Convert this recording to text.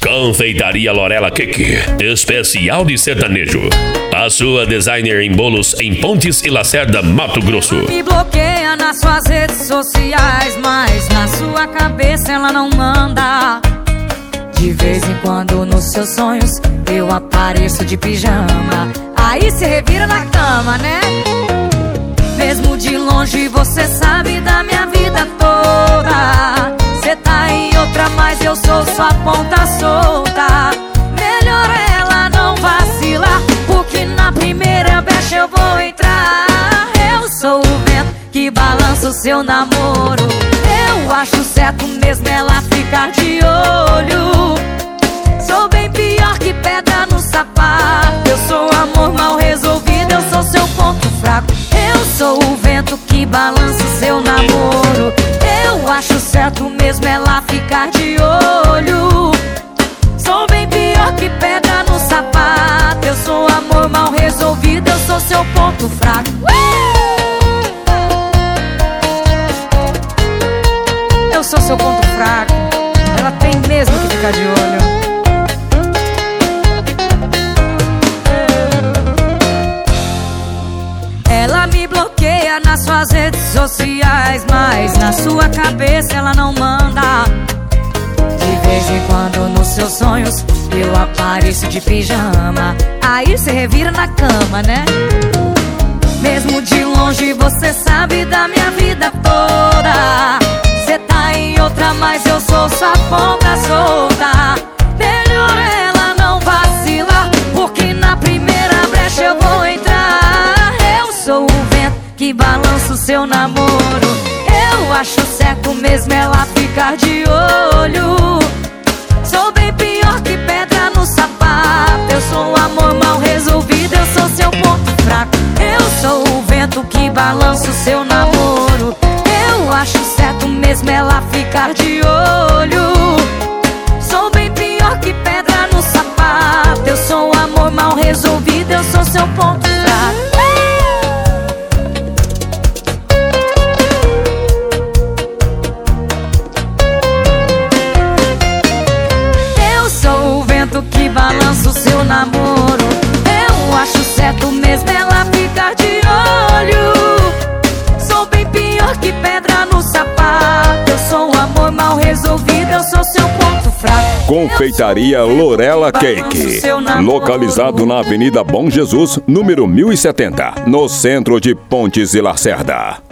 Confeitaria Lorela Cake, especial de sertanejo. A sua designer em bolos em Pontes e Lacerda, Mato Grosso. Me bloqueia nas suas redes sociais, mas na sua cabeça ela não manda. De vez em quando nos seus sonhos eu apareço de pijama. Aí cê revira na cama, né? Mesmo de longe você sabe da minha vida toda. Cê tá em outra, mas eu sou sua ponta solta. Melhor ela não vacilar, porque na primeira brecha eu vou entrar. Eu sou o vento que balança o seu namoro. Eu acho certo mesmo ela ficar de olho. Sou bem pior que pedra no sapato. Eu sou amor mal resolvido, eu sou seu ponto fraco. Eu sou o vento que balança o seu namoro. Eu acho certo mesmo ela ficar de olho. Sou bem pior que pedra no sapato. Eu sou amor mal resolvido, eu sou seu ponto fraco. Eu sou seu ponto fraco. Ela tem mesmo que ficar de olho. Ela me bloqueia nas suas redes sociais, mas na sua cabeça ela não manda. De vez em quando nos seus sonhos eu apareço de pijama. Aí cê revira na cama, né? Mesmo de longe você sabe da minha vida toda. Cê tá em outra, mas eu sou sua ponta solta. Melhor ela não vacilar, porque na primeira brecha eu vou entrar. Eu sou o vento que balança o seu namoro. Eu acho certo mesmo ela ficar de olho. Sou bem pior que pedra no sapato. Eu sou um amor mal resolvido, eu sou seu ponto fraco. Eu sou o vento que balança o seu namoro. Eu acho certo mesmo ela ficar de olho. Sou bem pior que pedra no sapato. Eu sou um amor mal resolvido, eu sou seu ponto fraco. Que balança o seu namoro. Eu acho certo mesmo ela ficar de olho. Sou bem pior que pedra no sapato. Eu sou um amor mal resolvido, eu sou seu ponto fraco. Confeitaria Lorela Cake, localizado na Avenida Bom Jesus, número 1070, no centro de Pontes e Lacerda.